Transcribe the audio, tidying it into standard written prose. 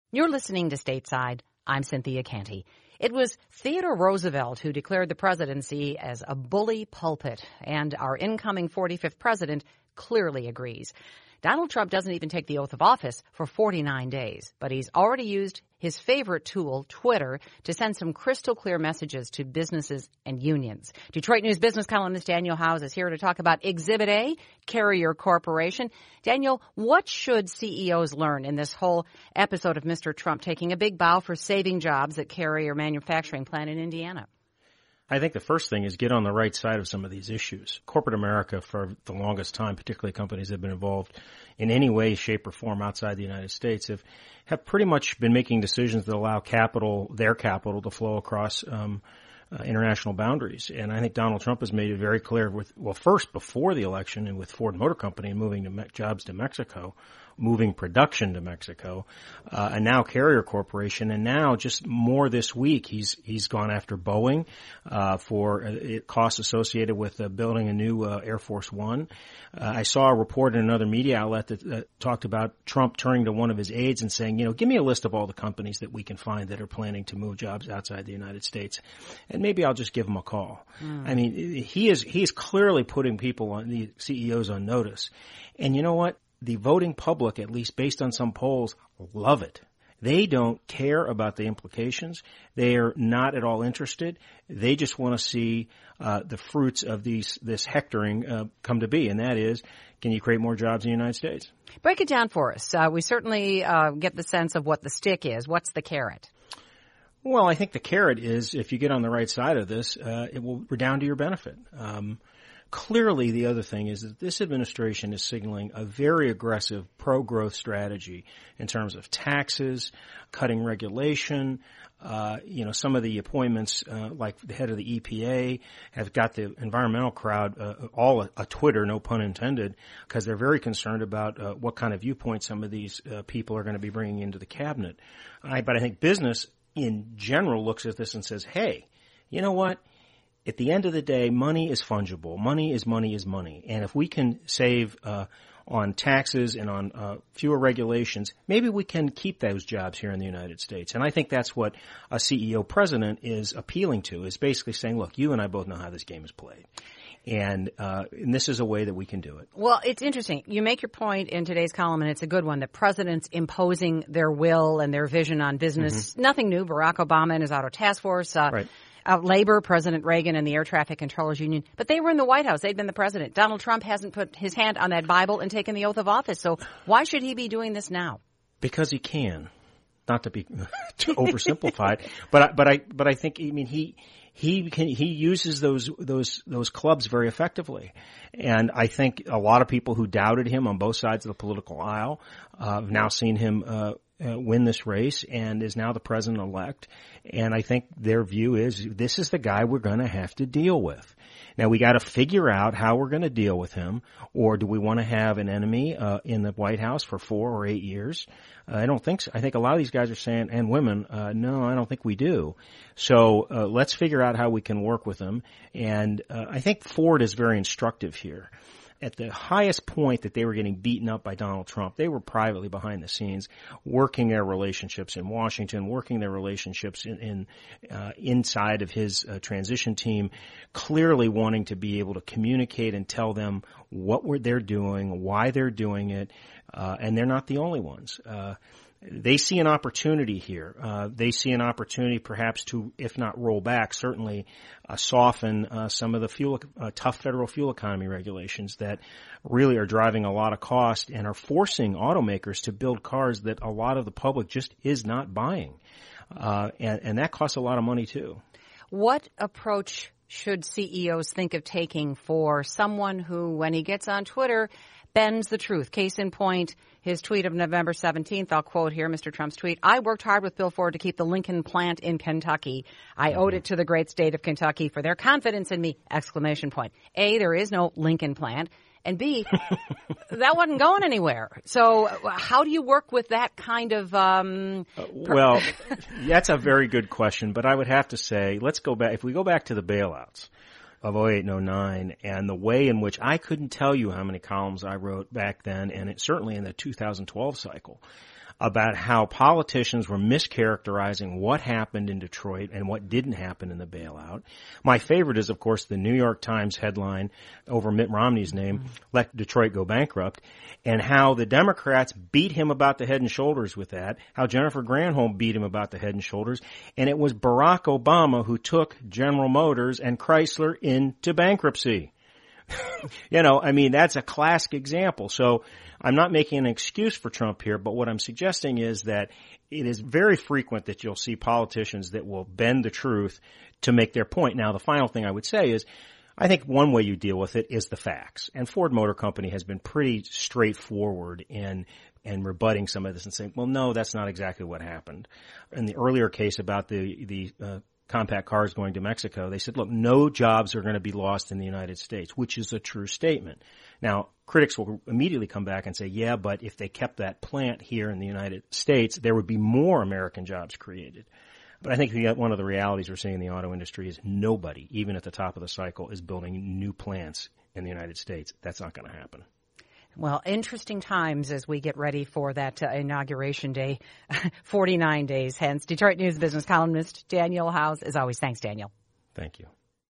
You're listening to Stateside. I'm Cynthia Canty. It was Theodore Roosevelt who declared the presidency as a bully pulpit, and our incoming 45th president clearly agrees. Donald Trump doesn't even take the oath of office for 49 days, but he's already used his favorite tool, Twitter, to send some crystal clear messages to businesses and unions. Detroit News business columnist Daniel Howes is here to talk about Exhibit A, Carrier Corporation. Daniel, what should CEOs learn in this whole episode of Mr. Trump taking a big bow for saving jobs at Carrier manufacturing plant in Indiana? I think the first thing is get on the right side of some of these issues. Corporate America, for the longest time, particularly companies that have been involved in any way, shape, or form outside the United States, have pretty much been making decisions that allow their capital to flow across international boundaries. And I think Donald Trump has made it very clear first before the election and with Ford Motor Company moving jobs to Mexico, moving production to Mexico, and now Carrier Corporation, and now just more this week, he's gone after Boeing for costs associated with building a new Air Force One. I saw a report in another media outlet that talked about Trump turning to one of his aides and saying, give me a list of all the companies that we can find that are planning to move jobs outside the United States, and maybe I'll just give him a call. I mean, he is clearly putting the CEOs on notice, and you know what? The voting public, at least based on some polls, love it. They don't care about the implications. They are not at all interested. They just want to see the fruits of this hectoring come to be, and that is, can you create more jobs in the United States? Break it down for us. We certainly get the sense of what the stick is. What's the carrot? Well, I think the carrot is, if you get on the right side of this, it will redound to your benefit. Clearly, the other thing is that this administration is signaling a very aggressive pro-growth strategy in terms of taxes, cutting regulation. Some of the appointments, like the head of the EPA, have got the environmental crowd all a Twitter, no pun intended, because they're very concerned about what kind of viewpoint some of these people are going to be bringing into the cabinet. But I think business in general looks at this and says, hey, you know what? At the end of the day, money is fungible. Money is money is money. And if we can save on taxes and on fewer regulations, maybe we can keep those jobs here in the United States. And I think that's what a CEO president is appealing to, is basically saying, look, you and I both know how this game is played. And this is a way that we can do it. Well, it's interesting. You make your point in today's column, and it's a good one, that presidents imposing their will and their vision on business. Mm-hmm. Nothing new. Barack Obama and his auto task force. Right. Labor, President Reagan and the Air Traffic Controllers Union. But they were in the White House. They'd been the president. Donald Trump hasn't put his hand on that Bible and taken the oath of office. So why should he be doing this now? Because he can. Not to be too oversimplified, but I think, he uses those clubs very effectively. And I think a lot of people who doubted him on both sides of the political aisle have now seen him win this race and is now the president-elect. And I think their view is this is the guy we're going to have to deal with. Now, we got to figure out how we're going to deal with him, or do we want to have an enemy in the White House for 4 or 8 years? I don't think so. I think a lot of these guys are saying, and women, no, I don't think we do. So let's figure out how we can work with him. And I think Ford is very instructive here. At the highest point that they were getting beaten up by Donald Trump, they were privately behind the scenes working their relationships in Washington, working their relationships inside of his transition team, clearly wanting to be able to communicate and tell them what they're doing, why they're doing it, and they're not the only ones. They see an opportunity here. They see an opportunity perhaps to, if not roll back, certainly soften some of the tough federal fuel economy regulations that really are driving a lot of cost and are forcing automakers to build cars that a lot of the public just is not buying. And that costs a lot of money too. What approach should CEOs think of taking for someone who, when he gets on Twitter, bends the truth? Case in point, his tweet of November 17th, I'll quote here, Mr. Trump's tweet, "I worked hard with Bill Ford to keep the Lincoln plant in Kentucky. I owed it to the great state of Kentucky for their confidence in me!" Exclamation point. A, there is no Lincoln plant. And B, that wasn't going anywhere. So how do you work with that kind of Well, that's a very good question. But I would have to say, let's go back. If we go back to the bailouts of 08 and 09 and the way in which I couldn't tell you how many columns I wrote back then, and certainly in the 2012 cycle, about how politicians were mischaracterizing what happened in Detroit and what didn't happen in the bailout. My favorite is, of course, the New York Times headline over Mitt Romney's name, "Let Detroit Go Bankrupt," and how the Democrats beat him about the head and shoulders with that, how Jennifer Granholm beat him about the head and shoulders, and it was Barack Obama who took General Motors and Chrysler into bankruptcy. That's a classic example. So I'm not making an excuse for Trump here, but what I'm suggesting is that it is very frequent that you'll see politicians that will bend the truth to make their point. Now, the final thing I would say is, I think one way you deal with it is the facts. And Ford Motor Company has been pretty straightforward in rebutting some of this and saying, well, no, that's not exactly what happened. In the earlier case about the compact cars going to Mexico, they said, look, no jobs are going to be lost in the United States, which is a true statement. Now, critics will immediately come back and say, yeah, but if they kept that plant here in the United States, there would be more American jobs created. But I think one of the realities we're seeing in the auto industry is nobody, even at the top of the cycle, is building new plants in the United States. That's not going to happen. Well, interesting times as we get ready for that inauguration day, 49 days hence. Detroit News business columnist Daniel Howes. As always, thanks, Daniel. Thank you.